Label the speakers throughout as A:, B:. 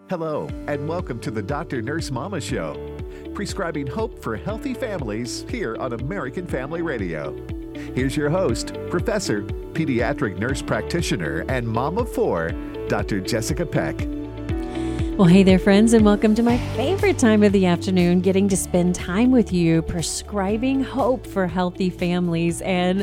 A: Hello, and welcome to the Dr. Nurse Mama Show, prescribing hope for healthy families here on American Family Radio. Here's your host, Professor, Pediatric Nurse Practitioner, and Mom of Four, Dr. Jessica Peck.
B: Well, hey there, friends, and welcome to my favorite time of the afternoon, getting to spend time with you, prescribing hope for healthy families. And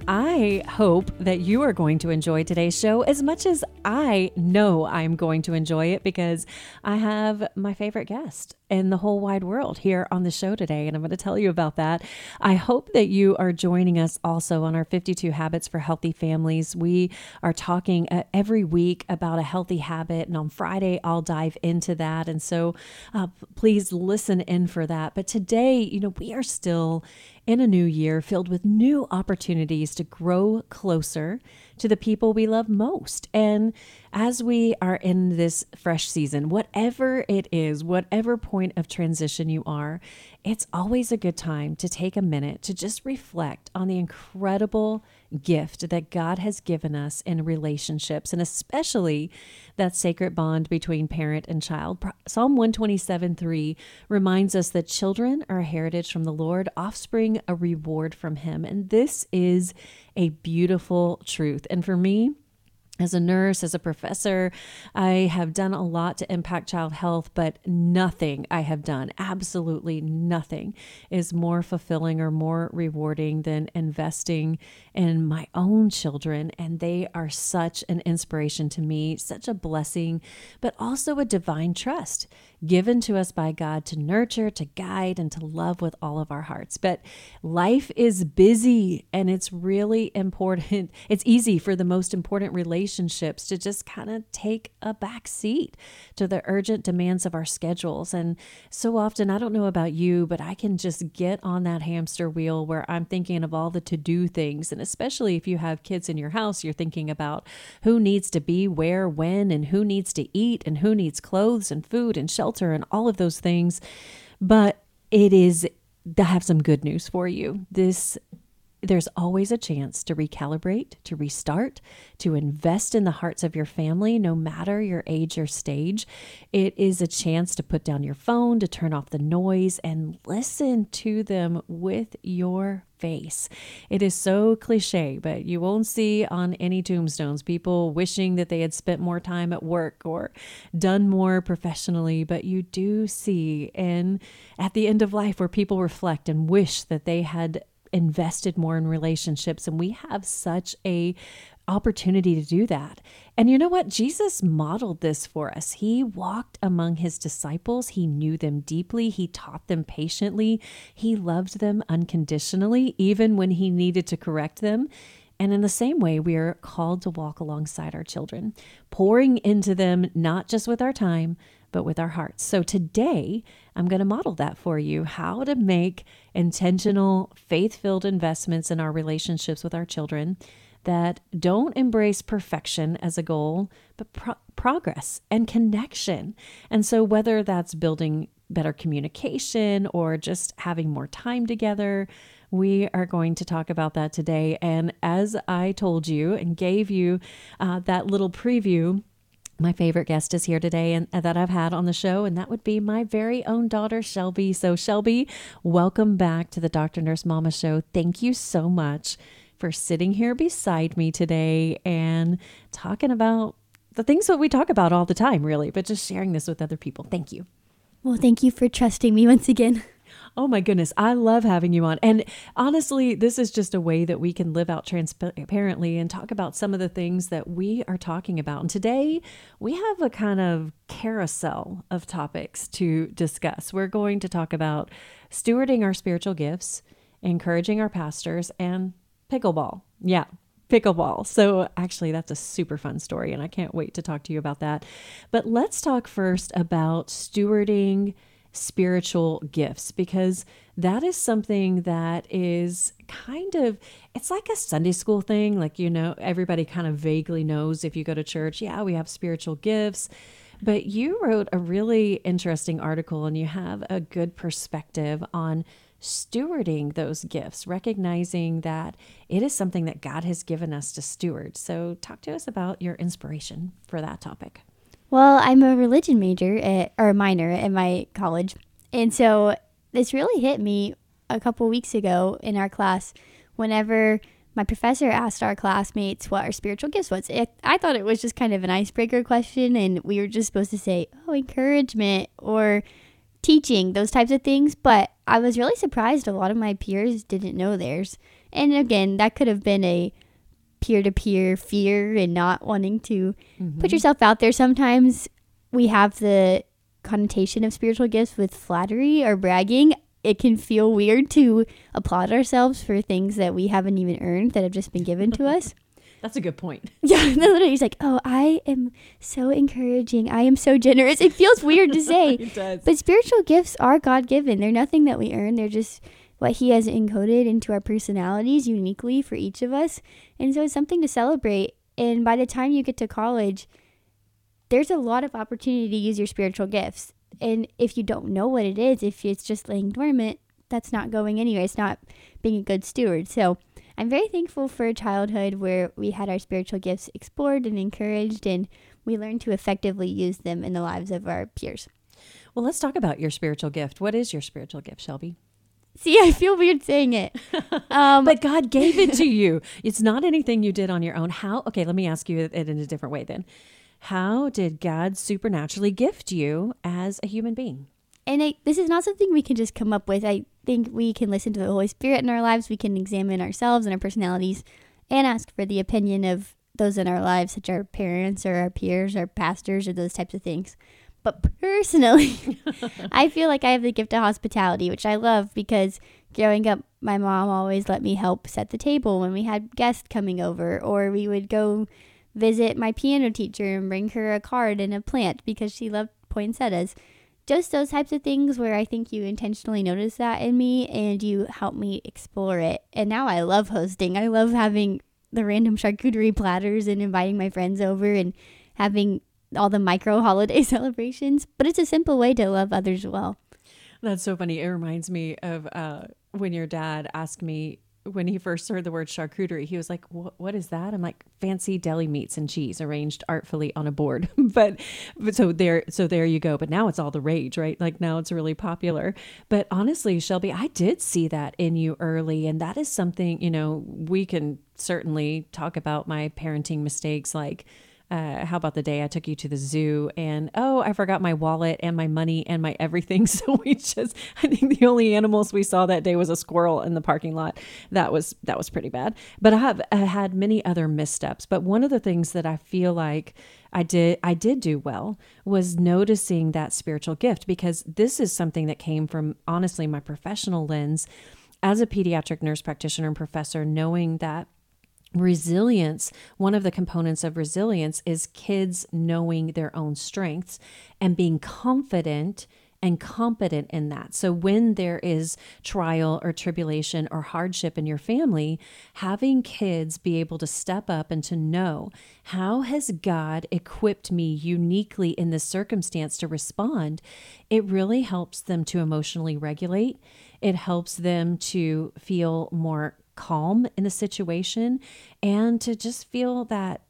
B: I hope that you are going to enjoy today's show as much as I know I'm going to enjoy it, because I have my favorite guest in the whole wide world here on the show today, and I'm going to tell you about that. I hope that you are joining us also on our 52 Habits for Healthy Families. We are talking every week about a healthy habit, and on Friday, I'll dive into that. And so please listen in for that. But today, we are still in a new year filled with new opportunities to grow closer to the people we love most. And as we are in this fresh season, whatever it is, whatever point of transition you are, it's always a good time to take a minute to just reflect on the incredible gift that God has given us in relationships, and especially that sacred bond between parent and child. Psalm 127:3 reminds us that children are a heritage from the Lord, offspring a reward from Him. And this is a beautiful truth. And for me, as a nurse, as a professor, I have done a lot to impact child health, but nothing I have done, absolutely nothing, is more fulfilling or more rewarding than investing in my own children. And they are such an inspiration to me, such a blessing, but also a divine trust given to us by God to nurture, to guide, and to love with all of our hearts. But life is busy, and it's really important. It's easy for the most important relationships to just kind of take a back seat to the urgent demands of our schedules. And so often, I don't know about you, but I can just get on that hamster wheel where I'm thinking of all the to-do things. And especially if you have kids in your house, you're thinking about who needs to be where, when, and who needs to eat, and who needs clothes and food and shelter and all of those things. But I have some good news for you. There's always a chance to recalibrate, to restart, to invest in the hearts of your family, no matter your age or stage. It is a chance to put down your phone, to turn off the noise, and listen to them with your face. It is so cliche, but you won't see on any tombstones people wishing that they had spent more time at work or done more professionally. But you do see at the end of life where people reflect and wish that they had invested more in relationships. And we have such a opportunity to do that. And you know what? Jesus modeled this for us. He walked among his disciples. He knew them deeply. He taught them patiently. He loved them unconditionally, even when he needed to correct them. And in the same way, we are called to walk alongside our children, pouring into them, not just with our time, but with our hearts. So today, I'm going to model that for you, how to make intentional, faith-filled investments in our relationships with our children that don't embrace perfection as a goal, but progress and connection. And so whether that's building better communication or just having more time together, we are going to talk about that today. And as I told you and gave you that little preview, my favorite guest is here today and that I've had on the show, and that would be my very own daughter, Shelby. So Shelby, welcome back to the Dr. Nurse Mama Show. Thank you so much for sitting here beside me today and talking about the things that we talk about all the time, really, but just sharing this with other people. Thank you.
C: Well, thank you for trusting me once again.
B: Oh my goodness, I love having you on. And honestly, this is just a way that we can live out transparently and talk about some of the things that we are talking about. And today we have a kind of carousel of topics to discuss. We're going to talk about stewarding our spiritual gifts, encouraging our pastors, and pickleball. Yeah, pickleball. So actually, that's a super fun story, and I can't wait to talk to you about that. But let's talk first about stewarding spiritual gifts, because that is something that is it's like a Sunday school thing. Like, everybody kind of vaguely knows if you go to church, yeah, we have spiritual gifts. But you wrote a really interesting article, and you have a good perspective on stewarding those gifts, recognizing that it is something that God has given us to steward. So talk to us about your inspiration for that topic.
C: Well, I'm a religion or a minor at my college. And so this really hit me a couple weeks ago in our class whenever my professor asked our classmates what our spiritual gifts was. I thought it was just kind of an icebreaker question, and we were just supposed to say, encouragement or teaching, those types of things. But I was really surprised a lot of my peers didn't know theirs. And again, that could have been a peer-to-peer fear and not wanting to put yourself out there. Sometimes we have the connotation of spiritual gifts with flattery or bragging. It can feel weird to applaud ourselves for things that we haven't even earned that have just been given to us.
B: That's a good point.
C: Yeah, literally, he's like, I am so encouraging. I am so generous. It feels weird to say.
B: It does.
C: But spiritual gifts are God-given. They're nothing that we earn. They're just what he has encoded into our personalities uniquely for each of us. And so it's something to celebrate. And by the time you get to college, there's a lot of opportunity to use your spiritual gifts. And if you don't know what it is, if it's just laying dormant, that's not going anywhere. It's not being a good steward. So I'm very thankful for a childhood where we had our spiritual gifts explored and encouraged, and we learned to effectively use them in the lives of our peers.
B: Well, let's talk about your spiritual gift. What is your spiritual gift, Shelby?
C: See, I feel weird saying it.
B: But God gave it to you. It's not anything you did on your own. Okay, let me ask you it in a different way then. How did God supernaturally gift you as a human being?
C: And this is not something we can just come up with. I think we can listen to the Holy Spirit in our lives. We can examine ourselves and our personalities and ask for the opinion of those in our lives, such as our parents or our peers or pastors or those types of things. But personally, I feel like I have the gift of hospitality, which I love because growing up, my mom always let me help set the table when we had guests coming over, or we would go visit my piano teacher and bring her a card and a plant because she loved poinsettias. Just those types of things where I think you intentionally notice that in me and you help me explore it. And now I love hosting. I love having the random charcuterie platters and inviting my friends over and having all the micro holiday celebrations. But it's a simple way to love others well.
B: That's so funny. It reminds me of when your dad asked me, when he first heard the word charcuterie, he was like, what is that? I'm like, fancy deli meats and cheese arranged artfully on a board. but so there you go. But now it's all the rage, right? Like now it's really popular. But honestly, Shelby, I did see that in you early. And that is something, we can certainly talk about my parenting mistakes, like, how about the day I took you to the zoo and, I forgot my wallet and my money and my everything. So I think the only animals we saw that day was a squirrel in the parking lot. That was pretty bad. But I had many other missteps. But one of the things that I feel like I did do well was noticing that spiritual gift, because this is something that came from, honestly, my professional lens as a pediatric nurse practitioner and professor, knowing that resilience, one of the components of resilience is kids knowing their own strengths and being confident and competent in that. So when there is trial or tribulation or hardship in your family, having kids be able to step up and to know, how has God equipped me uniquely in this circumstance to respond? It really helps them to emotionally regulate. It helps them to feel more calm in a situation and to just feel that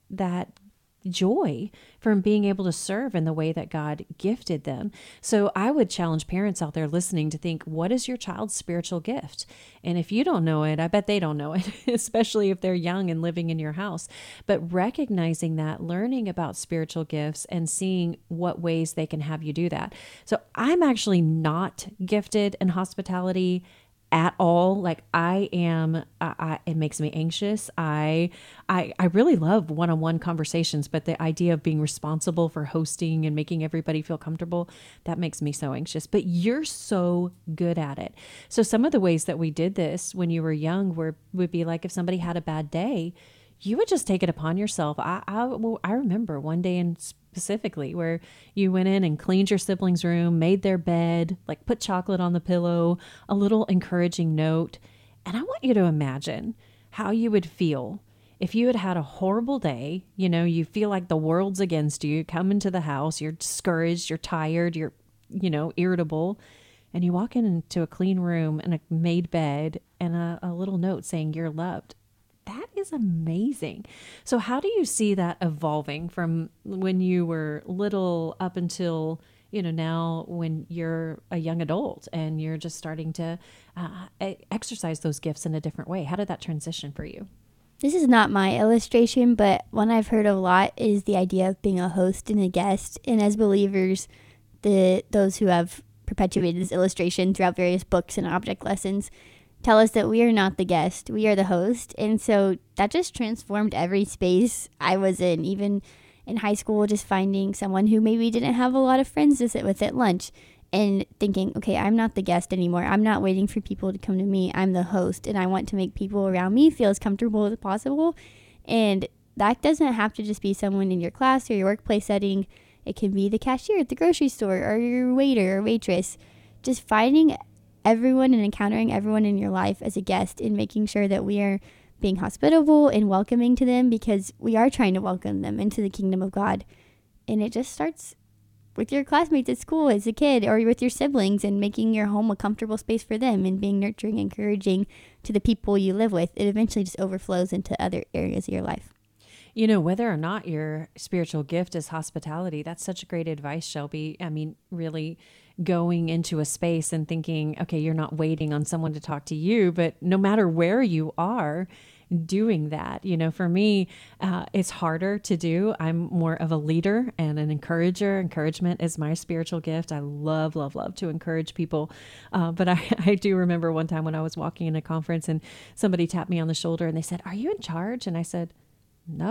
B: joy from being able to serve in the way that God gifted them. So I would challenge parents out there listening to think, what is your child's spiritual gift? And if you don't know it, I bet they don't know it, especially if they're young and living in your house. But recognizing that, learning about spiritual gifts and seeing what ways they can have you do that. So I'm actually not gifted in hospitality at all. Like I am, it makes me anxious. I really love one-on-one conversations, but the idea of being responsible for hosting and making everybody feel comfortable, that makes me so anxious. But you're so good at it. So some of the ways that we did this when you were young would be like, if somebody had a bad day, you would just take it upon yourself. I remember one day specifically where you went in and cleaned your siblings' room, made their bed, like put chocolate on the pillow, a little encouraging note. And I want you to imagine how you would feel if you had had a horrible day. You feel like the world's against you, come into the house, you're discouraged, you're tired, you're, irritable. And you walk into a clean room and a made bed and a little note saying you're loved. That is amazing. So how do you see that evolving from when you were little up until, now when you're a young adult and you're just starting to exercise those gifts in a different way? How did that transition for you?
C: This is not my illustration, but one I've heard a lot is the idea of being a host and a guest. And as believers, those who have perpetuated this illustration throughout various books and object lessons tell us that we are not the guest, we are the host. And so that just transformed every space I was in, even in high school, just finding someone who maybe didn't have a lot of friends to sit with at lunch and thinking, okay, I'm not the guest anymore. I'm not waiting for people to come to me. I'm the host, and I want to make people around me feel as comfortable as possible. And that doesn't have to just be someone in your class or your workplace setting. It can be the cashier at the grocery store or your waiter or waitress. Just finding everyone and encountering everyone in your life as a guest and making sure that we are being hospitable and welcoming to them, because we are trying to welcome them into the kingdom of God. And it just starts with your classmates at school as a kid, or with your siblings, and making your home a comfortable space for them and being nurturing, encouraging to the people you live with. It eventually just overflows into other areas of your life.
B: Whether or not your spiritual gift is hospitality, that's such great advice, Shelby. I mean, really going into a space and thinking, okay, you're not waiting on someone to talk to you, but no matter where you are, doing that. For me, it's harder to do. I'm more of a leader and an encourager. Encouragement is my spiritual gift. I love, love, love to encourage people. But I do remember one time when I was walking in a conference and somebody tapped me on the shoulder and they said, "Are you in charge?" And I said, No.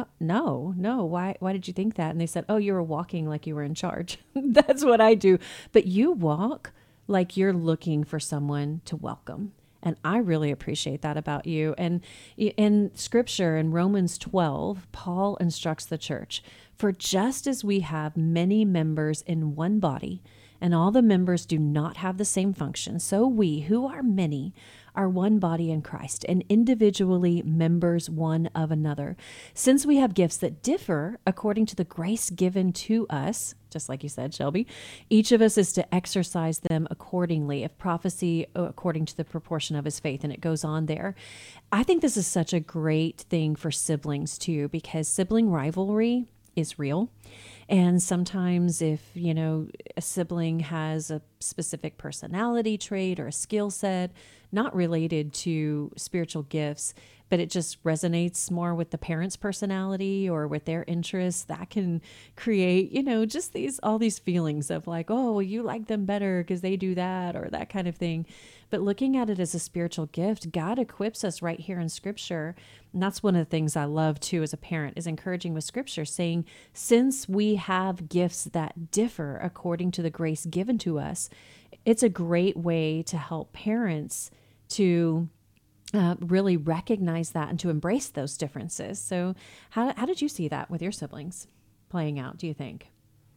B: Why did you think that? And they said, "Oh, you were walking like you were in charge." That's what I do. But you walk like you're looking for someone to welcome. And I really appreciate that about you. And in Scripture, in Romans 12, Paul instructs the church, "For just as we have many members in one body, and all the members do not have the same function, so we, who are many, are one body in Christ, and individually members one of another. Since we have gifts that differ according to the grace given to us," just like you said, Shelby, "each of us is to exercise them accordingly. If prophecy, according to the proportion of his faith," and it goes on there. I think this is such a great thing for siblings too, because sibling rivalry is real. And sometimes if, a sibling has a specific personality trait or a skill set, not related to spiritual gifts, but it just resonates more with the parent's personality or with their interests, that can create, just all these feelings of like, oh, well, you like them better because they do that, or that kind of thing. But looking at it as a spiritual gift, God equips us right here in Scripture. And that's one of the things I love too as a parent, is encouraging with Scripture, saying, since we have gifts that differ according to the grace given to us, it's a great way to help parents to really recognize that and to embrace those differences. So how did you see that with your siblings playing out, do you think?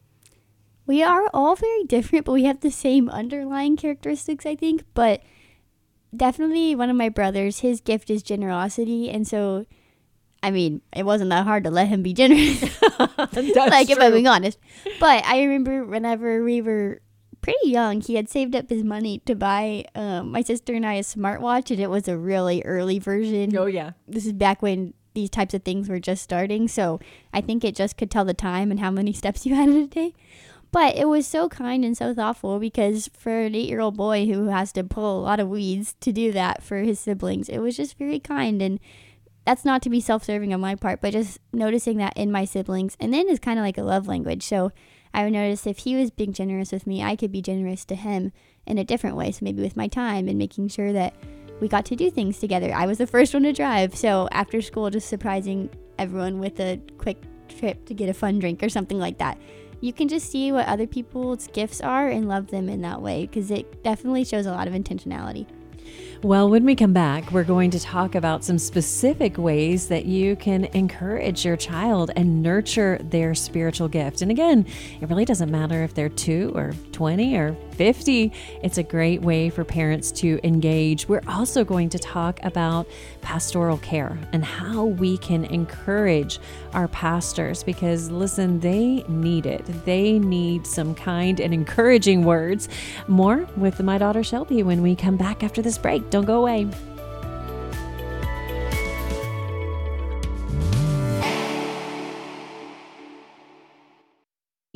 C: We are all very different, but we have the same underlying characteristics, I think. But definitely one of my brothers, his gift is generosity. And so, it wasn't that hard to let him be generous. If I'm being honest. But I remember whenever we were pretty young, he had saved up his money to buy my sister and I a smartwatch, and it was a really early version.
B: Oh, yeah.
C: This is back when these types of things were just starting. So I think it just could tell the time and how many steps you had in a day. But it was so kind and so thoughtful, because for an 8-year-old boy who has to pull a lot of weeds to do that for his siblings, it was just very kind. And that's not to be self-serving on my part, but just noticing that in my siblings. And then it's kind of like a love language. So I would notice if he was being generous with me, I could be generous to him in a different way. So maybe with my time and making sure that we got to do things together. I was the first one to drive. So after school, just surprising everyone with a quick trip to get a fun drink or something like that. You can just see what other people's gifts are and love them in that way, because it definitely shows a lot of intentionality.
B: Well, when we come back, we're going to talk about some specific ways that you can encourage your child and nurture their spiritual gift. And again, it really doesn't matter if they're 2 or 20 or 50. It's a great way for parents to engage. We're also going to talk about pastoral care and how we can encourage our pastors, because listen, they need it. They need some kind and encouraging words. More with my daughter Shelby when we come back after this break. Don't go away.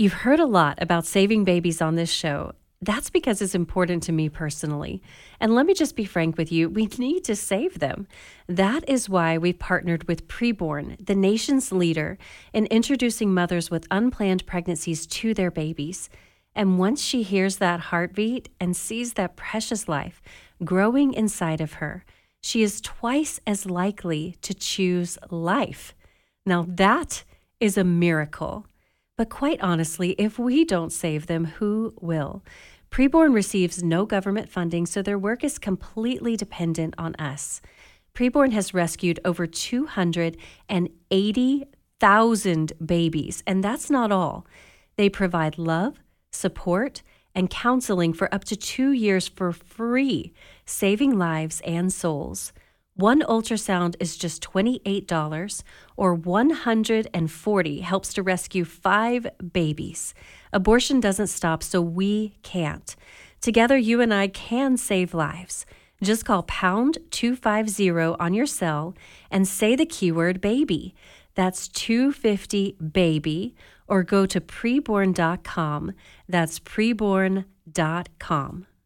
B: You've heard a lot about saving babies on this show. That's because it's important to me personally. And let me just be frank with you, we need to save them. That is why we've partnered with Preborn, the nation's leader in introducing mothers with unplanned pregnancies to their babies. And once she hears that heartbeat and sees that precious life growing inside of her, she is twice as likely to choose life. Now that is a miracle. But quite honestly, if we don't save them, who will? Preborn receives no government funding, so their work is completely dependent on us. Preborn has rescued over 280,000 babies, and that's not all. They provide love, support, and counseling for up to 2 years for free, saving lives and souls. One ultrasound is just $28, or $140 helps to rescue 5 babies. Abortion doesn't stop, so we can't. Together, you and I can save lives. Just call pound 250 on your cell and say the keyword baby. That's 250 baby, or go to preborn.com. That's preborn.com.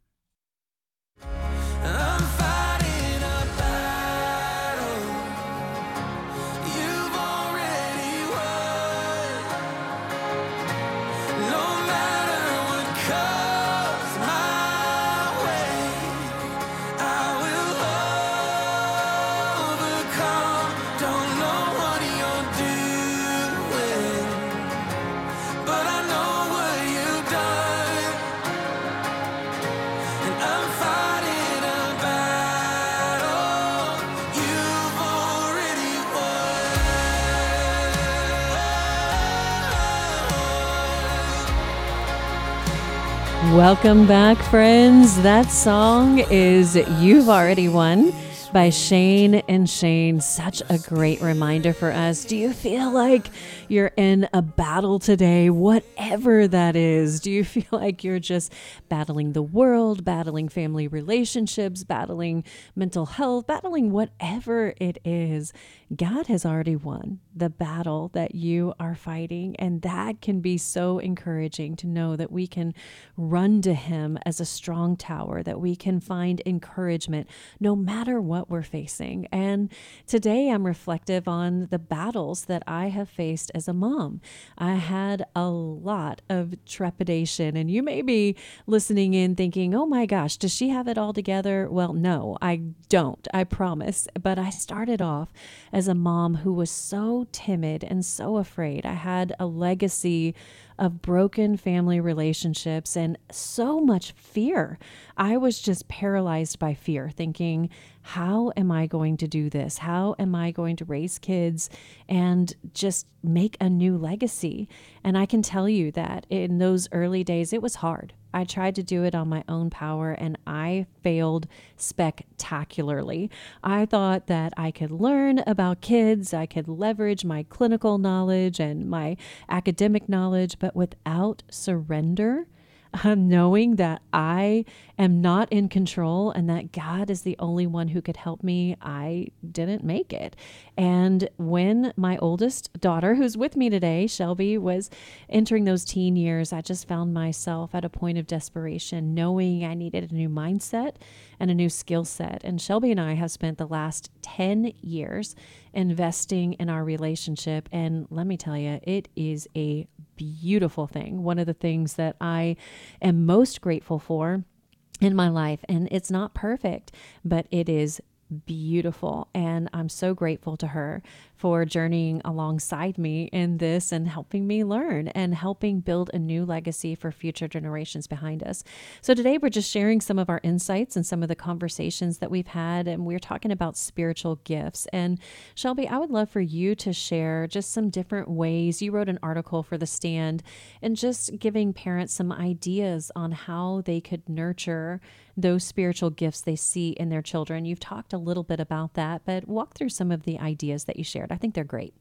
B: Welcome back, friends. That song is You've Already Won by Shane and Shane. Such a great reminder for us. Do you feel like you're in a battle today, whatever that is? Do you feel like you're just battling the world, battling family relationships, battling mental health, battling whatever it is? God has already won the battle that you are fighting, and that can be so encouraging to know that we can run to Him as a strong tower, that we can find encouragement no matter what we're facing. And today I'm reflective on the battles that I have faced as a mom. I had a lot of trepidation, and you may be listening in thinking, oh my gosh, does she have it all together? Well, no, I don't, I promise. But I started off as a mom who was so timid and so afraid. I had a legacy of broken family relationships and so much fear. I was just paralyzed by fear, thinking, how am I going to do this? How am I going to raise kids and just make a new legacy? And I can tell you that in those early days, it was hard. I tried to do it on my own power and I failed spectacularly. I thought that I could learn about kids, I could leverage my clinical knowledge and my academic knowledge, but without surrender, knowing that I am not in control and that God is the only one who could help me, I didn't make it. And when my oldest daughter, who's with me today, Shelby, was entering those teen years, I just found myself at a point of desperation, knowing I needed a new mindset and a new skill set. And Shelby and I have spent the last 10 years investing in our relationship. And let me tell you, it is a beautiful thing. One of the things that I am most grateful for in my life, and it's not perfect, but it is beautiful. And I'm so grateful to her for journeying alongside me in this and helping me learn and helping build a new legacy for future generations behind us. So today we're just sharing some of our insights and some of the conversations that we've had, and we're talking about spiritual gifts. And Shelby, I would love for you to share just some different ways. You wrote an article for The Stand and just giving parents some ideas on how they could nurture those spiritual gifts they see in their children. You've talked a little bit about that, but walk through some of the ideas that you shared. I think they're great.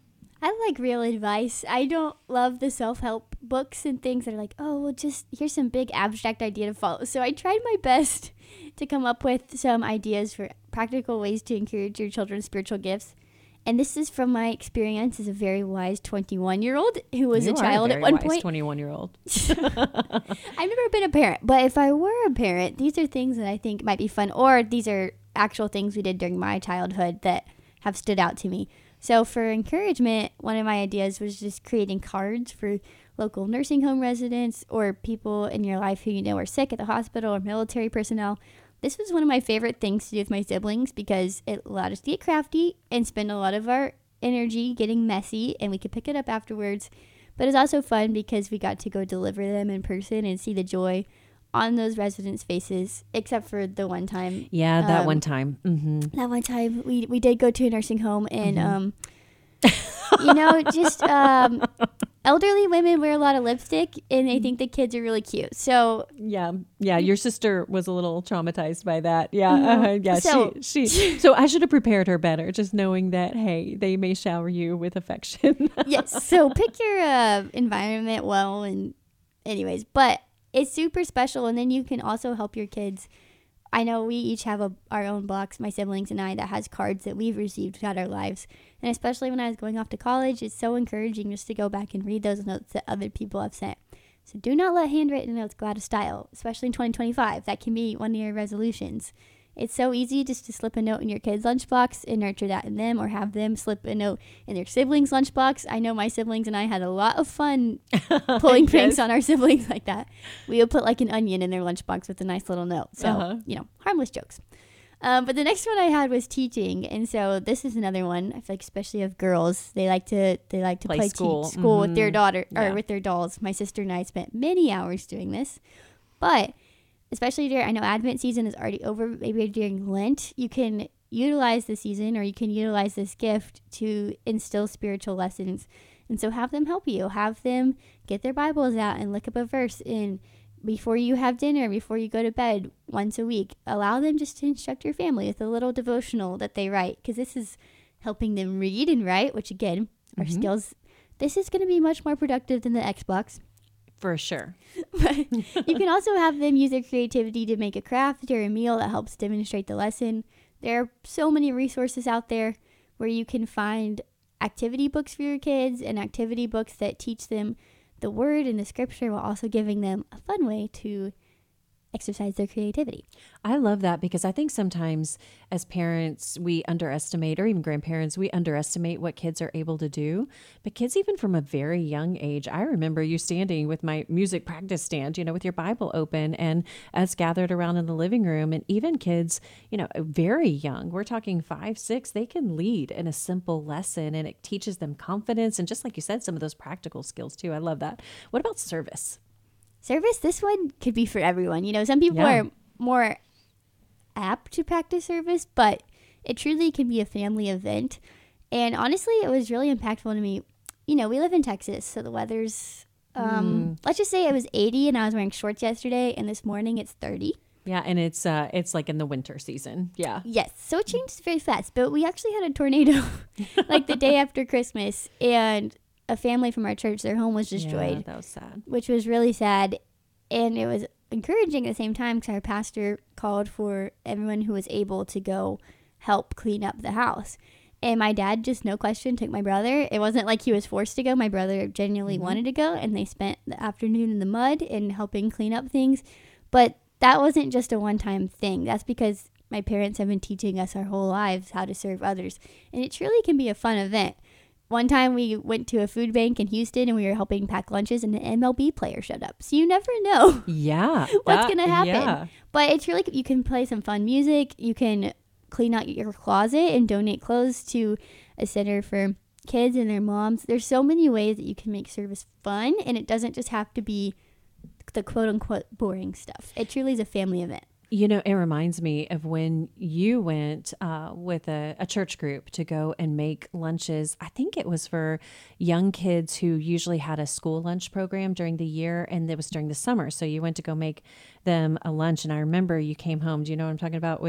C: I like real advice. I don't love the self-help books and things that are like, oh, well, just here's some big abstract idea to follow. So I tried my best to come up with some ideas for practical ways to encourage your children's spiritual gifts. And this is from my experience as a very wise 21-year-old who was
B: You
C: a
B: are
C: child
B: very
C: at one
B: wise
C: point.
B: 21-year-old.
C: I've never been a parent, but if I were a parent, these are things that I think might be fun, or these are actual things we did during my childhood that have stood out to me. So for encouragement, one of my ideas was just creating cards for local nursing home residents or people in your life who you know are sick at the hospital or military personnel. This was one of my favorite things to do with my siblings because it allowed us to get crafty and spend a lot of our energy getting messy, and we could pick it up afterwards. But it's also fun because we got to go deliver them in person and see the joy on those residents' faces, except for the one time.
B: Yeah, that one time. Mm-hmm.
C: That one time we did go to a nursing home, and elderly women wear a lot of lipstick and they think the kids are really cute. So
B: Yeah, your sister was a little traumatized by that. Yeah, yeah.
C: So-
B: So I should have prepared her better, just knowing that, hey, they may shower you with affection.
C: yes, so pick your environment well, and anyways, but it's super special, and then you can also help your kids. I know we each have our own box, my siblings and I, that has cards that we've received throughout our lives. And especially when I was going off to college, it's so encouraging just to go back and read those notes that other people have sent. So do not let handwritten notes go out of style, especially in 2025. That can be one of your resolutions. It's so easy just to slip a note in your kid's lunchbox and nurture that in them, or have them slip a note in their siblings' lunchbox. I know my siblings and I had a lot of fun pulling pranks on our siblings like that. We would put like an onion in their lunchbox with a nice little note. So, harmless jokes. But the next one I had was teaching. And so this is another one. I feel like especially of girls, they like to play
B: school.
C: school with their daughter or
B: Yeah.
C: with their dolls. My sister and I spent many hours doing this. But especially during, I know Advent season is already over, maybe during Lent, you can utilize the season, or you can utilize this gift to instill spiritual lessons. And so have them help you. Have them get their Bibles out and look up a verse in before you have dinner, before you go to bed once a week. Allow them just to instruct your family with a little devotional that they write, because this is helping them read and write, which again are skills. This is going to be much more productive than the Xbox.
B: For sure.
C: But you can also have them use their creativity to make a craft or a meal that helps demonstrate the lesson. There are so many resources out there where you can find activity books for your kids and activity books that teach them the word and the scripture while also giving them a fun way to exercise their creativity.
B: I love that, because I think sometimes as parents, we underestimate, or even grandparents, we underestimate what kids are able to do. But kids, even from a very young age, I remember you standing with my music practice stand, with your Bible open, and us gathered around in the living room. And even kids, very young, we're talking 5, 6, they can lead in a simple lesson, and it teaches them confidence. And just like you said, some of those practical skills too. I love that. What about service?
C: Service, this one could be for everyone. Some people are more apt to practice service, but it truly can be a family event. And honestly, it was really impactful to me. We live in Texas, so the weather's, let's just say it was 80 and I was wearing shorts yesterday, and this morning it's 30.
B: Yeah, and it's like in the winter season. Yeah.
C: Yes, so it changes very fast. But we actually had a tornado like the day after Christmas, and a family from our church, their home was destroyed.
B: Yeah, that was sad.
C: Which was really sad. And it was encouraging at the same time, because our pastor called for everyone who was able to go help clean up the house. And my dad just, no question, took my brother. It wasn't like he was forced to go. My brother genuinely wanted to go, and they spent the afternoon in the mud and helping clean up things. But that wasn't just a one-time thing. That's because my parents have been teaching us our whole lives how to serve others. And it truly can be a fun event. One time we went to a food bank in Houston, and we were helping pack lunches, and an MLB player showed up. So you never know what's going to happen.
B: Yeah.
C: But it's really, you can play some fun music. You can clean out your closet and donate clothes to a center for kids and their moms. There's so many ways that you can make service fun, and it doesn't just have to be the quote unquote boring stuff. It truly is a family event.
B: It reminds me of when you went with a church group to go and make lunches. I think it was for young kids who usually had a school lunch program during the year, and it was during the summer. So you went to go make them a lunch. And I remember you came home. Do you know what I'm talking about?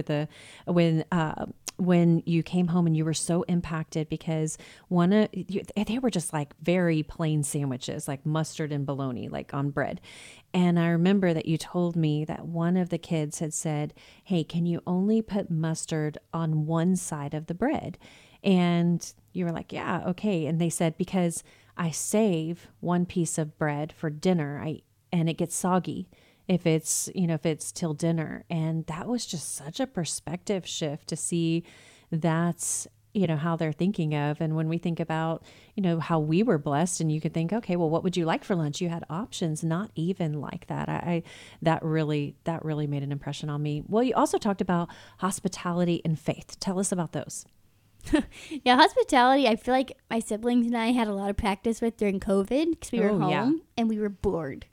B: When you came home and you were so impacted because they were just like very plain sandwiches, like mustard and bologna, like on bread. And I remember that you told me that one of the kids had said, "Hey, can you only put mustard on one side of the bread?" And you were like, yeah, okay. And they said, because I save one piece of bread for dinner, and it gets soggy if it's, if it's till dinner. And that was just such a perspective shift to see that's, how they're thinking of. And when we think about, how we were blessed, and you could think, okay, well, what would you like for lunch? You had options, not even like that. That really made an impression on me. Well, you also talked about hospitality and faith. Tell us about those.
C: Yeah, hospitality, I feel like my siblings and I had a lot of practice with during COVID because we were home and we were bored.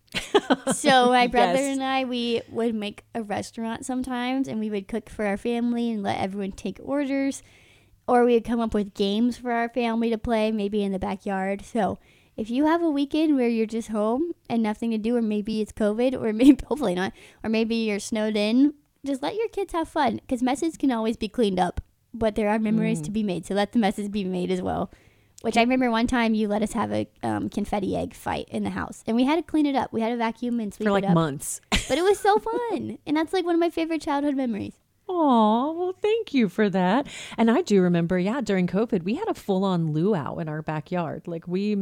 C: So my brother and I, we would make a restaurant sometimes, and we would cook for our family and let everyone take orders. Or we would come up with games for our family to play, maybe in the backyard. So if you have a weekend where you're just home and nothing to do, or maybe it's COVID, or maybe, hopefully not, or maybe you're snowed in, just let your kids have fun, because messes can always be cleaned up, but there are memories to be made. So let the messes be made as well. Which I remember one time you let us have a confetti egg fight in the house, and we had to clean it up. We had to vacuum and sweep it up.
B: For months.
C: But it was so fun. And that's like one of my favorite childhood memories.
B: Oh, well, thank you for that. And I do remember, during COVID, we had a full-on luau in our backyard. Like we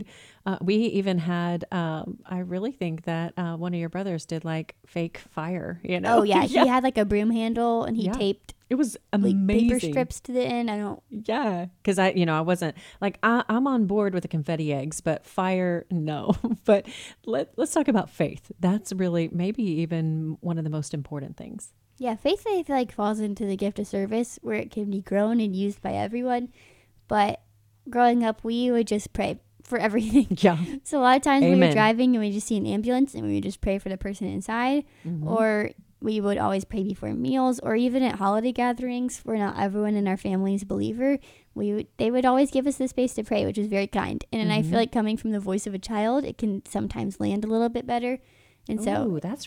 B: even had, I really think that one of your brothers did like fake fire,
C: Oh, yeah. He had like a broom handle, and he taped.
B: It was amazing.
C: Like paper strips to the end.
B: Yeah. Because I wasn't like, I'm on board with the confetti eggs, but fire, no. But let's talk about faith. That's really maybe even one of the most important things.
C: Yeah, faith, I feel like, falls into the gift of service, where it can be grown and used by everyone. But growing up, we would just pray for everything.
B: Yeah.
C: So a lot of times we were driving and we just see an ambulance, and we would just pray for the person inside. Mm-hmm. Or we would always pray before meals, or even at holiday gatherings where not everyone in our family is a believer. They would always give us the space to pray, which is very kind. And I feel like coming from the voice of a child, it can sometimes land a little bit better. And so
B: that's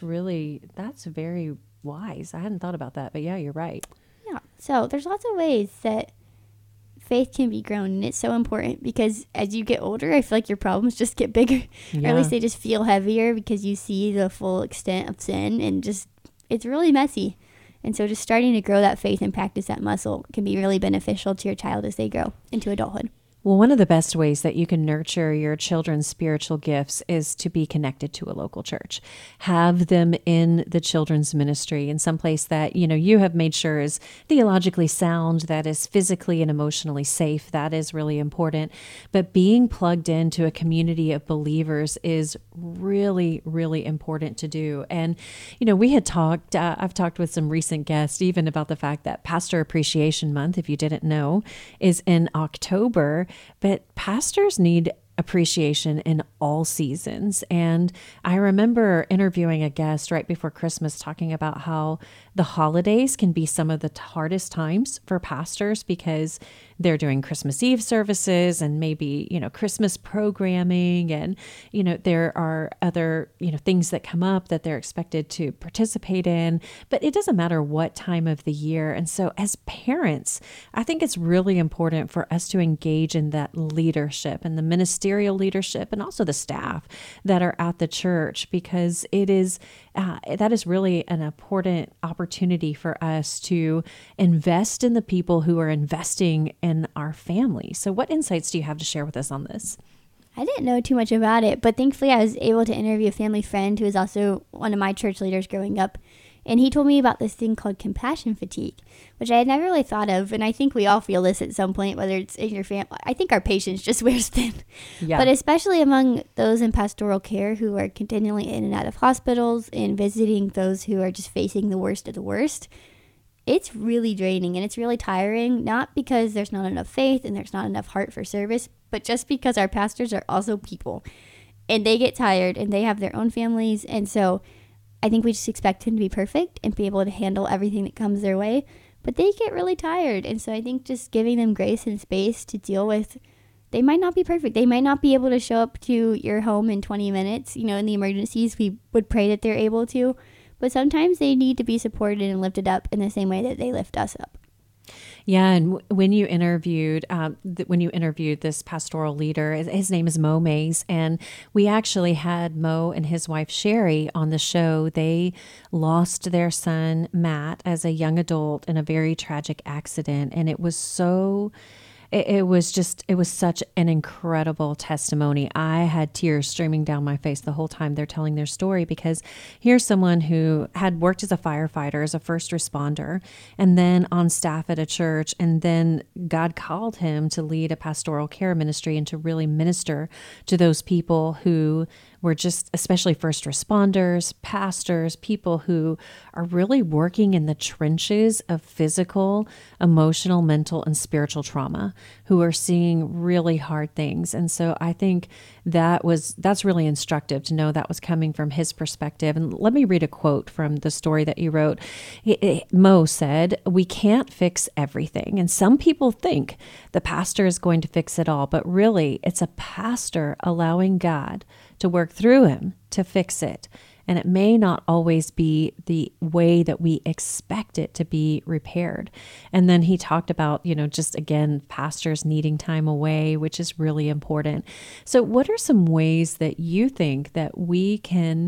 B: very wise. I hadn't thought about that, but yeah, you're right.
C: Yeah. So there's lots of ways that faith can be grown, and it's so important, because as you get older, I feel like your problems just get bigger, or at least they just feel heavier, because you see the full extent of sin, and just it's really messy. And so just starting to grow that faith and practice that muscle can be really beneficial to your child as they grow into adulthood.
B: Well, one of the best ways that you can nurture your children's spiritual gifts is to be connected to a local church. Have them in the children's ministry in some place that, you have made sure is theologically sound, that is physically and emotionally safe. That is really important. But being plugged into a community of believers is really, really important to do. And, we had talked, I've talked with some recent guests even about the fact that Pastor Appreciation Month, if you didn't know, is in October. But pastors need appreciation in all seasons. And I remember interviewing a guest right before Christmas talking about how the holidays can be some of the hardest times for pastors, because they're doing Christmas Eve services and maybe, Christmas programming, and, there are other, things that come up that they're expected to participate in, but it doesn't matter what time of the year. And so as parents, I think it's really important for us to engage in that leadership and the ministerial leadership, and also the staff that are at the church, because it is that is really an important opportunity for us to invest in the people who are investing in our family. So what insights do you have to share with us on this?
C: I didn't know too much about it, but thankfully I was able to interview a family friend who was also one of my church leaders growing up. And he told me about this thing called compassion fatigue, which I had never really thought of. And I think we all feel this at some point, whether it's in your family. I think our patience just wears thin. Yeah. But especially among those in pastoral care who are continually in and out of hospitals and visiting those who are just facing the worst of the worst, it's really draining and it's really tiring, not because there's not enough faith and there's not enough heart for service, but just because our pastors are also people and they get tired and they have their own families. And so I think we just expect them to be perfect and be able to handle everything that comes their way, but they get really tired. And so I think just giving them grace and space to deal with, they might not be perfect. They might not be able to show up to your home in 20 minutes. In the emergencies, we would pray that they're able to, but sometimes they need to be supported and lifted up in the same way that they lift us up.
B: Yeah, and when you interviewed this pastoral leader, his name is Mo Mays, and we actually had Mo and his wife Sherry on the show. They lost their son Matt as a young adult in a very tragic accident, and it was so it was such an incredible testimony. I had tears streaming down my face the whole time they're telling their story, because here's someone who had worked as a firefighter, as a first responder, and then on staff at a church. And then God called him to lead a pastoral care ministry and to really minister to those people who were just, especially first responders, pastors, people who are really working in the trenches of physical, emotional, mental, and spiritual trauma, who are seeing really hard things. And so I think that's really instructive to know that was coming from his perspective. And let me read a quote from the story that you wrote. Mo said, "We can't fix everything. And some people think the pastor is going to fix it all, but really it's a pastor allowing God to work through him to fix it. And it may not always be the way that we expect it to be repaired." And then he talked about, just again, pastors needing time away, which is really important. So what are some ways that you think that we can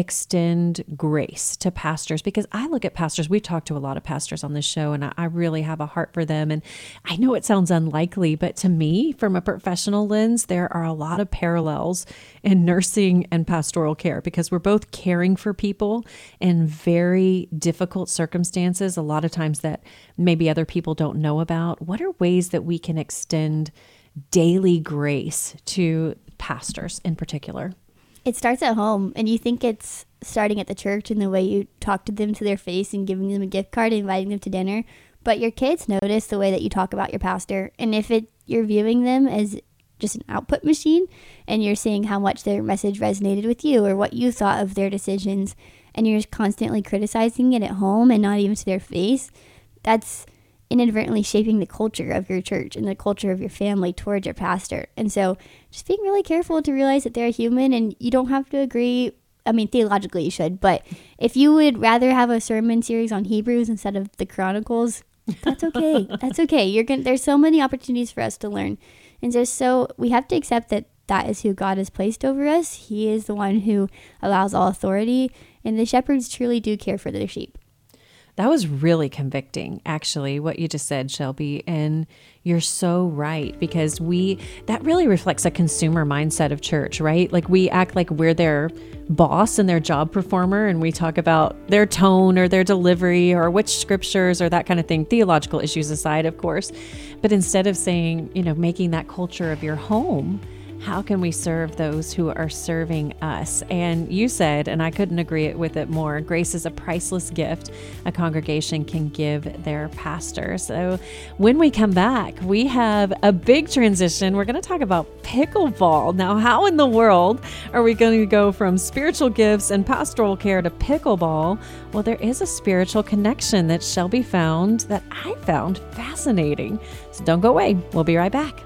B: extend grace to pastors? Because I look at pastors, we've talked to a lot of pastors on this show, and I really have a heart for them. And I know it sounds unlikely, but to me, from a professional lens, there are a lot of parallels in nursing and pastoral care, because we're both caring for people in very difficult circumstances, a lot of times that maybe other people don't know about. What are ways that we can extend daily grace to pastors in particular?
C: It starts at home, and you think it's starting at the church in the way you talk to them to their face and giving them a gift card and inviting them to dinner. But your kids notice the way that you talk about your pastor. And if you're viewing them as just an output machine, and you're seeing how much their message resonated with you or what you thought of their decisions, and you're just constantly criticizing it at home and not even to their face, that's inadvertently shaping the culture of your church and the culture of your family towards your pastor. And so just being really careful to realize that they're a human, and you don't have to agree. I mean, theologically you should, but if you would rather have a sermon series on Hebrews instead of the Chronicles, that's okay. That's okay. There's so many opportunities for us to learn. And so we have to accept that is who God has placed over us. He is the one who allows all authority, and the shepherds truly do care for their sheep.
B: That was really convicting, actually, what you just said, Shelby. And you're so right, because that really reflects a consumer mindset of church, right? Like, we act like we're their boss and their job performer, and we talk about their tone or their delivery or which scriptures or that kind of thing, theological issues aside, of course. But instead of saying, making that culture of your home, how can we serve those who are serving us? And you said, and I couldn't agree with it more, grace is a priceless gift a congregation can give their pastor. So when we come back, we have a big transition. We're going to talk about pickleball. Now, how in the world are we going to go from spiritual gifts and pastoral care to pickleball? Well, there is a spiritual connection that Shelby found that I found fascinating. So don't go away. We'll be right back.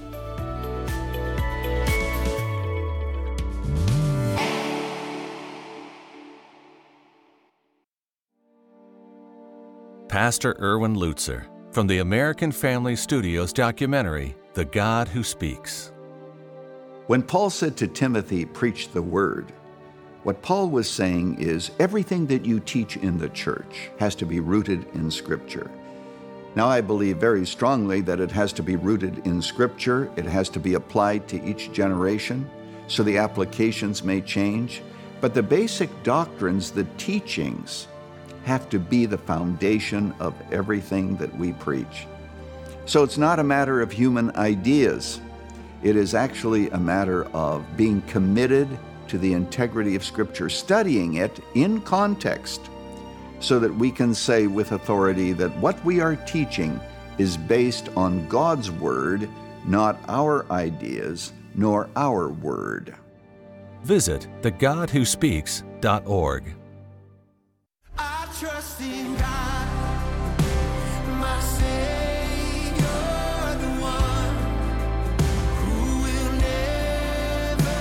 D: Pastor Erwin Lutzer from the American Family Studios documentary, The God Who Speaks.
E: When Paul said to Timothy, preach the word, what Paul was saying is everything that you teach in the church has to be rooted in Scripture. Now, I believe very strongly that it has to be rooted in Scripture. It has to be applied to each generation, so the applications may change. But the basic doctrines, the teachings, have to be the foundation of everything that we preach. So it's not a matter of human ideas. It is actually a matter of being committed to the integrity of Scripture, studying it in context, so that we can say with authority that what we are teaching is based on God's Word, not our ideas, nor our word.
D: Visit thegodwhospeaks.org.
F: Trust in God, my Savior, the one who will never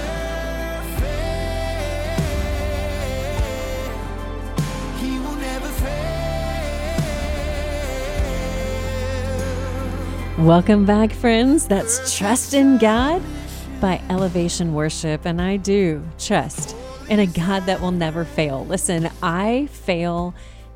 F: fail. He will never fail.
B: Welcome back, friends. That's Trust in God by Elevation Worship, and I do trust in a God that will never fail. Listen, I fail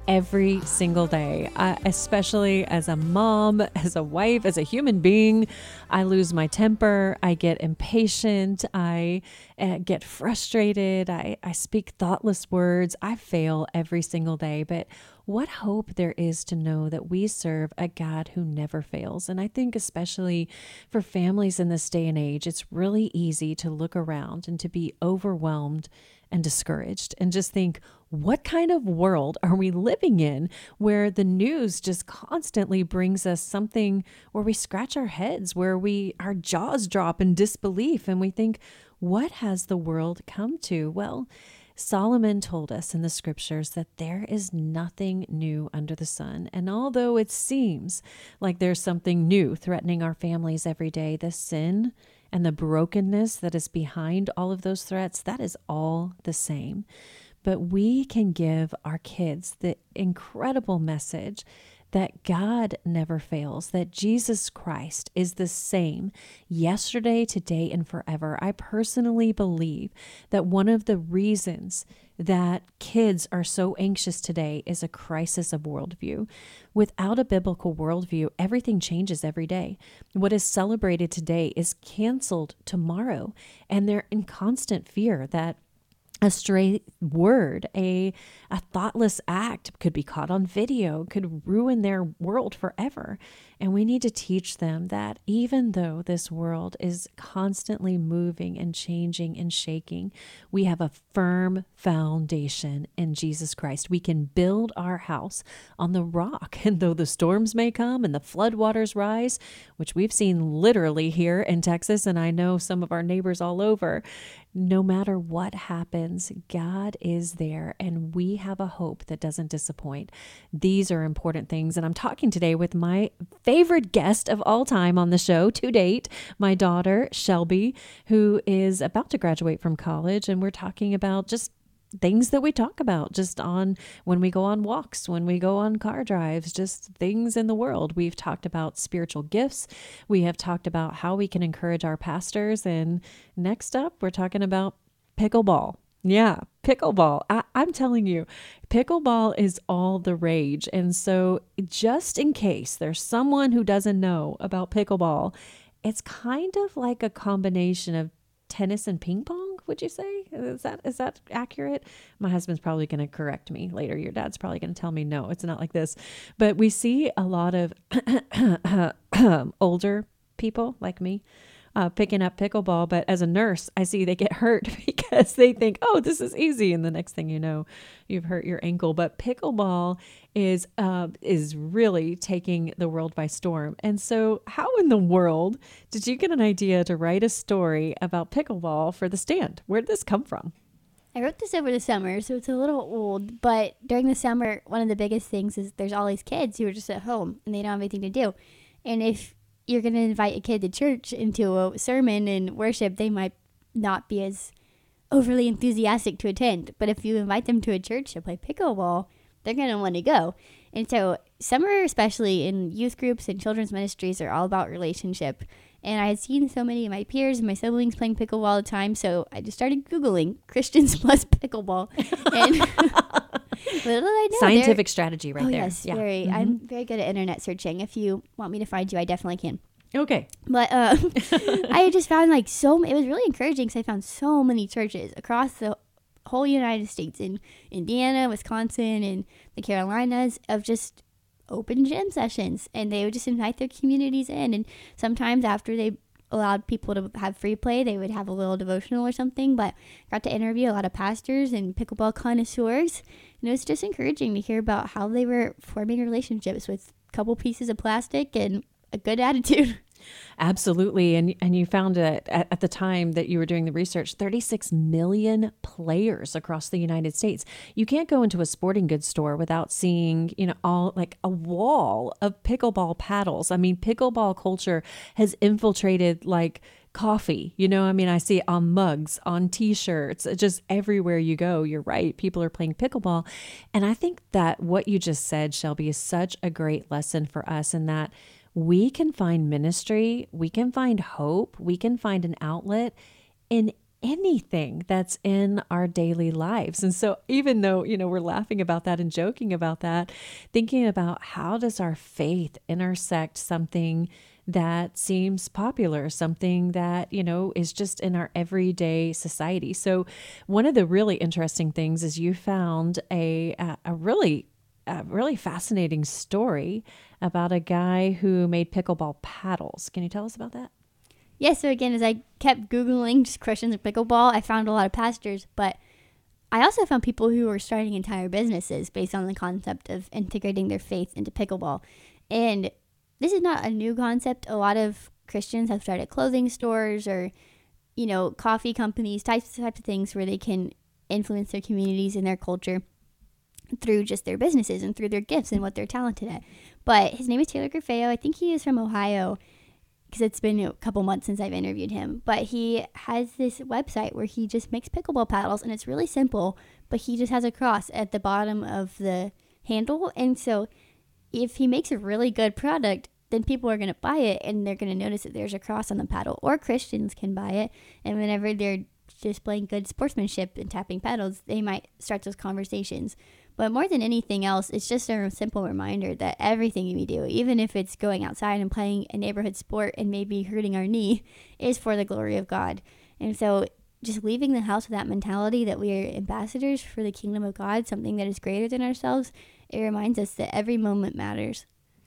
B: every single day, especially as a mom, as a wife, as a human being. I lose my temper. I get impatient. I get frustrated. I speak thoughtless words. I fail every single day. But what hope there is to know that we serve a God who never fails. And I think especially for families in this day and age, it's really easy to look around and to be overwhelmed and discouraged and just think, what kind of world are we living in where the news just constantly brings us something where we scratch our heads, where our jaws drop in disbelief and we think, what has the world come to? Well, Solomon told us in the scriptures that there is nothing new under the sun. And although it seems like there's something new threatening our families every day, the sin and the brokenness that is behind all of those threats, that is all the same. But we can give our kids the incredible message that God never fails, that Jesus Christ is the same yesterday, today, and forever. I personally believe that one of the reasons that kids are so anxious today is a crisis of worldview. Without a biblical worldview, everything changes every day. What is celebrated today is canceled tomorrow, and they're in constant fear that a stray word, a thoughtless act could be caught on video, could ruin their world forever. And we need to teach them that even though this world is constantly moving and changing and shaking, we have a firm foundation in Jesus Christ. We can build our house on the rock. And though the storms may come and the floodwaters rise, which we've seen literally here in Texas, and I know some of our neighbors all over, no matter what happens, God is there and we have a hope that doesn't disappoint. These are important things. And I'm talking today with my favorite guest of all time on the show to date, my daughter, Shelby, who is about to graduate from college. And we're talking about just things that we talk about just on when we go on walks, when we go on car drives, just things in the world. We've talked about spiritual gifts. We have talked about how we can encourage our pastors. And next up, we're talking about pickleball. Yeah, pickleball. I'm telling you, pickleball is all the rage. And so just in case there's someone who doesn't know about pickleball, it's kind of like a combination of tennis and ping pong, would you say? Is that accurate? My husband's probably going to correct me later. Your dad's probably going to tell me, no, it's not like this. But we see a lot of older people like me picking up pickleball. But as a nurse, I see they get hurt because they think, oh, this is easy. And the next thing you know, you've hurt your ankle. But pickleball is really taking the world by storm. And so how in the world did you get an idea to write a story about pickleball for The Stand? Where did this come from?
C: I wrote this over the summer, so it's a little old, but during the summer, one of the biggest things is there's all these kids who are just at home and they don't have anything to do. And if you're going to invite a kid to church into a sermon and worship, they might not be as overly enthusiastic to attend. But if you invite them to a church to play pickleball, they're going to want to go. And so summer, especially in youth groups and children's ministries, are all about relationship. And I had seen so many of my peers and my siblings playing pickleball all the time, so I just started Googling Christians plus pickleball. And little did I know,
B: scientific strategy right there.
C: Yes, very. I'm very good at internet searching. If you want me to find you, I definitely can.
B: Okay.
C: But I just found it was really encouraging because I found so many churches across the whole United States, in Indiana, Wisconsin, and the Carolinas, of just open gym sessions. And they would just invite their communities in. And sometimes after they allowed people to have free play, they would have a little devotional or something. But got to interview a lot of pastors and pickleball connoisseurs. And it was just encouraging to hear about how they were forming relationships with a couple pieces of plastic and a good attitude.
B: Absolutely. And you found that at the time that you were doing the research, 36 million players across the United States. You can't go into a sporting goods store without seeing, all like a wall of pickleball paddles. I mean, pickleball culture has infiltrated like coffee, I see it on mugs, on t-shirts, just everywhere you go. You're right. People are playing pickleball. And I think that what you just said, Shelby, is such a great lesson for us in that we can find ministry, we can find hope, we can find an outlet in anything that's in our daily lives. And so even though, we're laughing about that and joking about that, thinking about how does our faith intersect something that seems popular, something that, is just in our everyday society. So one of the really interesting things is you found a really fascinating story about a guy who made pickleball paddles. Can you tell us about that?
C: Yeah, so again, as I kept Googling just Christians and pickleball, I found a lot of pastors, but I also found people who were starting entire businesses based on the concept of integrating their faith into pickleball. And this is not a new concept. A lot of Christians have started clothing stores or, coffee companies, types of things where they can influence their communities and their culture through just their businesses and through their gifts and what they're talented at. But his name is Taylor Grafeo. I think he is from Ohio, because it's been a couple months since I've interviewed him. But he has this website where he just makes pickleball paddles, and it's really simple, but he just has a cross at the bottom of the handle. And so if he makes a really good product, then people are going to buy it, and they're going to notice that there's a cross on the paddle. Or Christians can buy it, and whenever they're displaying good sportsmanship and tapping paddles, they might start those conversations. But more than anything else, it's just a simple reminder that everything we do, even if it's going outside and playing a neighborhood sport and maybe hurting our knee, is for the glory of God. And so just leaving the house with that mentality that we are ambassadors for the kingdom of God, something that is greater than ourselves, it reminds us that every moment matters.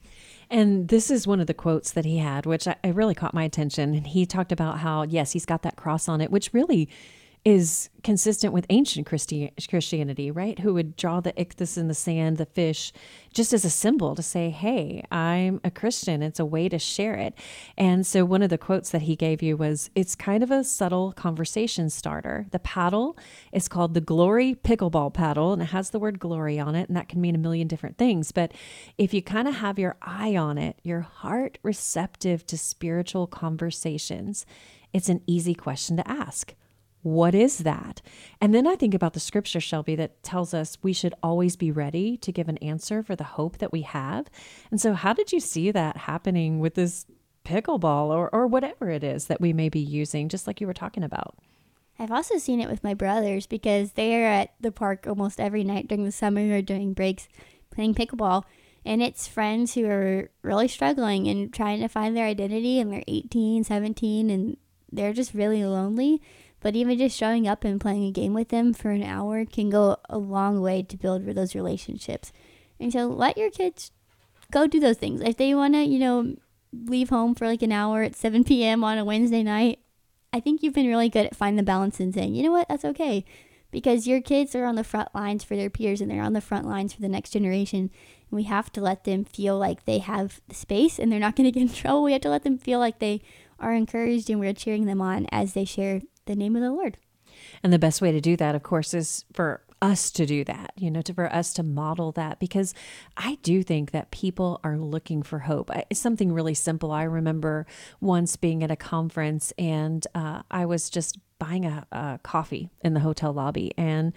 B: And this is one of the quotes that he had, which I really caught my attention. And he talked about how, yes, he's got that cross on it, which really is consistent with ancient Christianity, right? Who would draw the ichthus in the sand, the fish, just as a symbol to say, hey, I'm a Christian. It's a way to share it. And so one of the quotes that he gave you was, it's kind of a subtle conversation starter. The paddle is called the Glory Pickleball Paddle, and it has the word glory on it, and that can mean a million different things. But if you kind of have your eye on it, your heart receptive to spiritual conversations, it's an easy question to ask. What is that? And then I think about the scripture, Shelby, that tells us we should always be ready to give an answer for the hope that we have. And so how did you see that happening with this pickleball or whatever it is that we may be using, just like you were talking about?
C: I've also seen it with my brothers because they are at the park almost every night during the summer or during breaks playing pickleball. And it's friends who are really struggling and trying to find their identity, and they're 18, 17, and they're just really lonely. But even just showing up and playing a game with them for an hour can go a long way to build those relationships. And so let your kids go do those things. If they want to, leave home for like an hour at 7 p.m. on a Wednesday night, I think you've been really good at finding the balance and saying, you know what, that's okay. Because your kids are on the front lines for their peers, and they're on the front lines for the next generation. And we have to let them feel like they have the space and they're not going to get in trouble. We have to let them feel like they are encouraged and we're cheering them on as they share the name of the Lord.
B: And the best way to do that, of course, is for us to do that, for us to model that, because I do think that people are looking for hope. It's something really simple. I remember once being at a conference, and I was just buying a coffee in the hotel lobby, and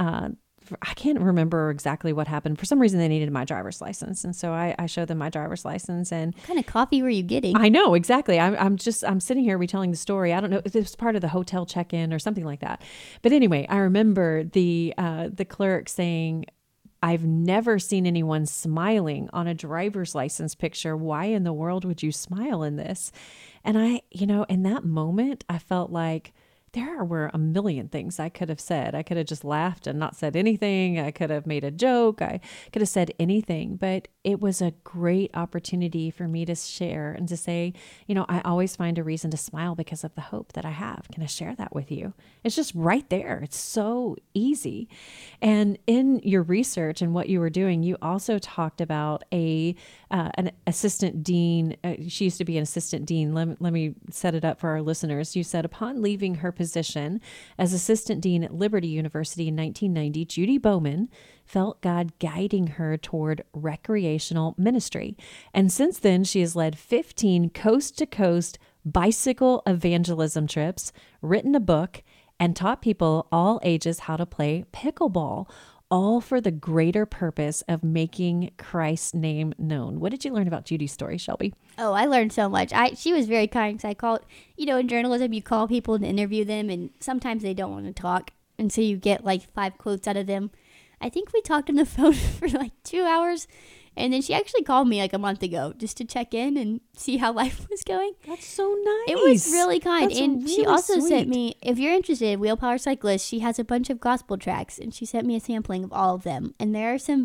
B: I can't remember exactly what happened. For some reason, they needed my driver's license. And so I showed them my driver's license. And
C: what kind of coffee were you getting?
B: I know, exactly. I'm sitting here retelling the story. I don't know if it was part of the hotel check-in or something like that. But anyway, I remember the clerk saying, I've never seen anyone smiling on a driver's license picture. Why in the world would you smile in this? And in that moment, I felt like, there were a million things I could have said. I could have just laughed and not said anything. I could have made a joke. I could have said anything, but it was a great opportunity for me to share and to say, I always find a reason to smile because of the hope that I have. Can I share that with you? It's just right there. It's so easy. And in your research and what you were doing, you also talked about an assistant dean. She used to be an assistant dean. Let me set it up for our listeners. You said, upon leaving her position as assistant dean at Liberty University in 1990, Judy Bowman felt God guiding her toward recreational ministry. And since then, she has led 15 coast-to-coast bicycle evangelism trips, written a book, and taught people all ages how to play pickleball, all for the greater purpose of making Christ's name known. What did you learn about Judy's story, Shelby?
C: Oh, I learned so much. She was very kind because I called, in journalism, you call people to interview them, and sometimes they don't want to talk. And so you get like 5 quotes out of them. I think we talked on the phone for like 2 hours. And then she actually called me like a month ago just to check in and see how life was going.
B: That's so nice.
C: It was really kind.
B: That's
C: and she
B: really
C: also
B: sweet.
C: sent me, if you're interested, Wheel Power Cyclist, she has a bunch of gospel tracks, and she sent me a sampling of all of them. And there are some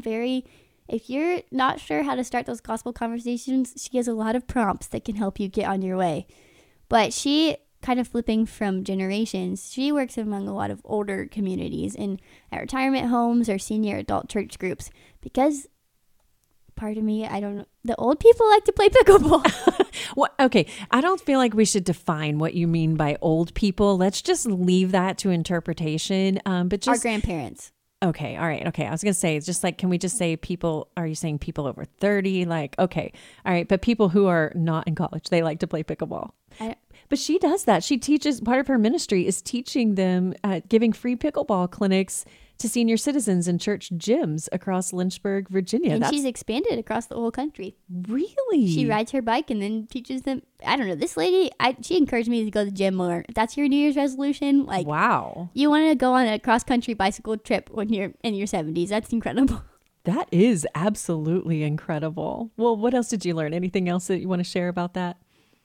C: if you're not sure how to start those gospel conversations, she has a lot of prompts that can help you get on your way. But she, kind of flipping from generations, she works among a lot of older communities and at retirement homes or senior adult church groups because, pardon me, I don't know, the old people like to play pickleball.
B: Well, okay, I don't feel like we should define what you mean by old people. Let's just leave that to interpretation. But just
C: Our grandparents.
B: Okay. All right. Okay. I was going to say, it's just like, can we just say people, are you saying people over 30? Like, okay. All right. But people who are not in college, they like to play pickleball. But she does that. She teaches, part of her ministry is teaching them, giving free pickleball clinics to senior citizens in church gyms across Lynchburg, Virginia.
C: And she's expanded across the whole country.
B: Really?
C: She rides her bike and then teaches them. I don't know. This lady, she encouraged me to go to the gym more. If that's your New Year's resolution, like,
B: wow,
C: you want to go on a cross-country bicycle trip when you're in your 70s. That's incredible.
B: That is absolutely incredible. Well, what else did you learn? Anything else that you want to share about that?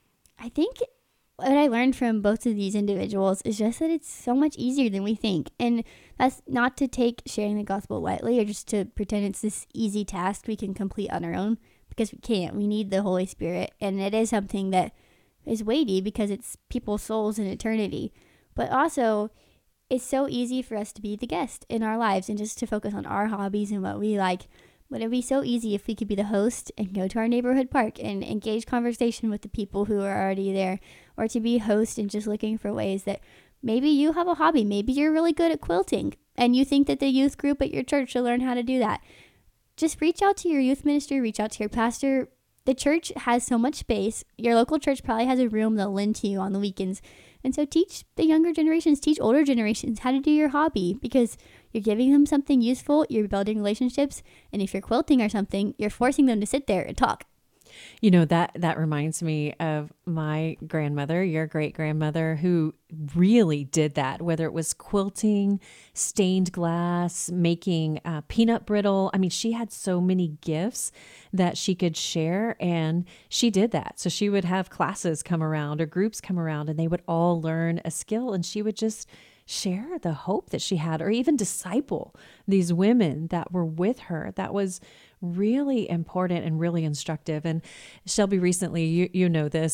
C: I think what I learned from both of these individuals is just that it's so much easier than we think. And that's not to take sharing the gospel lightly or just to pretend it's this easy task we can complete on our own, because we can't. We need the Holy Spirit. And it is something that is weighty because it's people's souls in eternity. But also, it's so easy for us to be the guest in our lives and just to focus on our hobbies and what we like. But it'd be so easy if we could be the host and go to our neighborhood park and engage conversation with the people who are already there, or to be host and just looking for ways that maybe you have a hobby. Maybe you're really good at quilting and you think that the youth group at your church should learn how to do that. Just reach out to your youth ministry, reach out to your pastor. The church has so much space. Your local church probably has a room they'll lend to you on the weekends. And so teach the younger generations, teach older generations how to do your hobby, because you're giving them something useful, you're building relationships, and if you're quilting or something, you're forcing them to sit there and talk.
B: You know, that reminds me of my grandmother, your great-grandmother, who really did that, whether it was quilting, stained glass, making peanut brittle. I mean, she had so many gifts that she could share, and she did that. So she would have classes come around or groups come around, and they would all learn a skill, and she would just share the hope that she had, or even disciple these women that were with her. That was really important and really instructive. And Shelby, recently, you know this,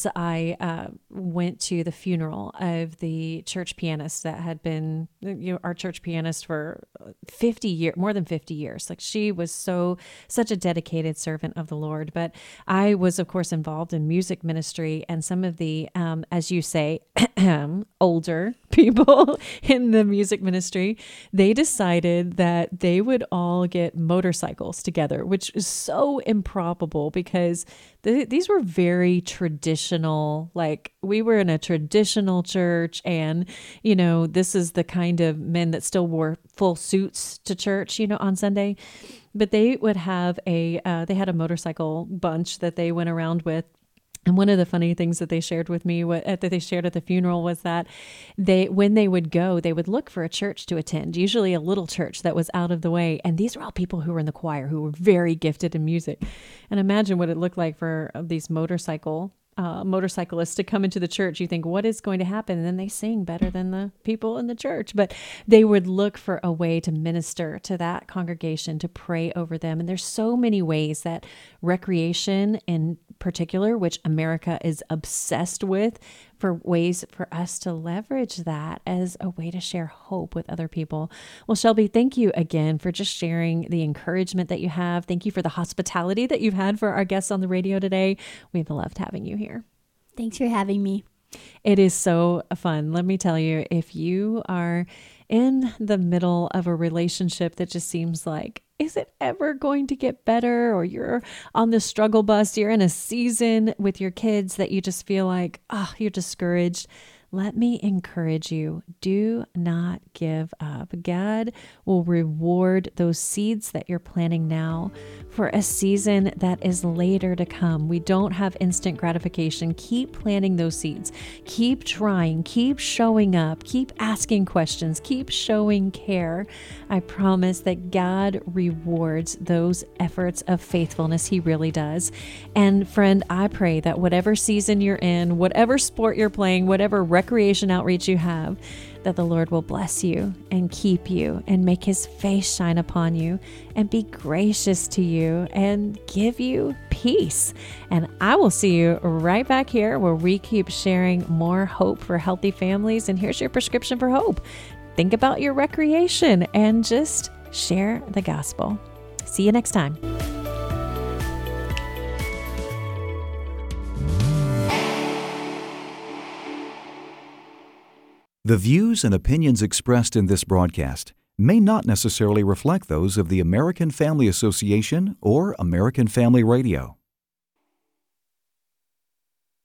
B: I went to the funeral of the church pianist that had been, our church pianist for 50 years, more than 50 years. Like, she was such a dedicated servant of the Lord. But I was, of course, involved in music ministry, and some of the, as you say, older people in the music ministry, they decided that they would all get motorcycles together, which is so improbable because these were very traditional. Like, we were in a traditional church, and, this is the kind of men that still wore full suits to church, on Sunday. But they would have they had a motorcycle bunch that they went around with. And one of the funny things that they shared with me, that they shared at the funeral, was that when they would go, they would look for a church to attend, usually a little church that was out of the way. And these were all people who were in the choir, who were very gifted in music. And imagine what it looked like for these motorcyclists to come into the church. You think, what is going to happen? And then they sing better than the people in the church. But they would look for a way to minister to that congregation, to pray over them. And there's so many ways that recreation in particular, which America is obsessed with, for ways for us to leverage that as a way to share hope with other people. Well, Shelby, thank you again for just sharing the encouragement that you have. Thank you for the hospitality that you've had for our guests on the radio today. We've loved having you here.
C: Thanks for having me.
B: It is so fun. Let me tell you, if you are in the middle of a relationship that just seems like, is it ever going to get better? Or you're on the struggle bus, you're in a season with your kids that you just feel like, you're discouraged. let me encourage you, do not give up. God will reward those seeds that you're planting now for a season that is later to come. We don't have instant gratification. Keep planting those seeds. Keep trying. Keep showing up. Keep asking questions. Keep showing care. I promise that God rewards those efforts of faithfulness. He really does. And friend, I pray that whatever season you're in, whatever sport you're playing, whatever recreation outreach you have, that the Lord will bless you and keep you and make his face shine upon you and be gracious to you and give you peace. And I will see you right back here where we keep sharing more hope for healthy families. And here's your prescription for hope. Think about your recreation and just share the gospel. See you next time.
G: The views and opinions expressed in this broadcast may not necessarily reflect those of the American Family Association or American Family Radio.